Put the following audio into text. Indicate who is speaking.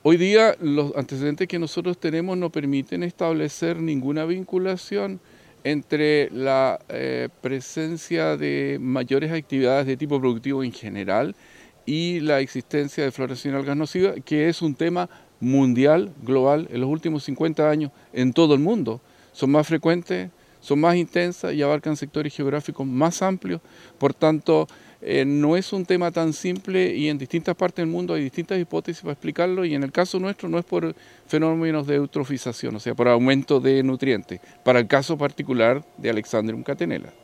Speaker 1: Hoy día los antecedentes que nosotros tenemos no permiten establecer ninguna vinculación entre la presencia de mayores actividades de tipo productivo en general y la existencia de floración de algas nocivas, que es un tema mundial, global, en los últimos 50 años en todo el mundo. Son más frecuentes, son más intensas y abarcan sectores geográficos más amplios. Por tanto, no es un tema tan simple y en distintas partes del mundo hay distintas hipótesis para explicarlo, y en el caso nuestro no es por fenómenos de eutrofización, o sea, por aumento de nutrientes, para el caso particular de Alexandrium catenella.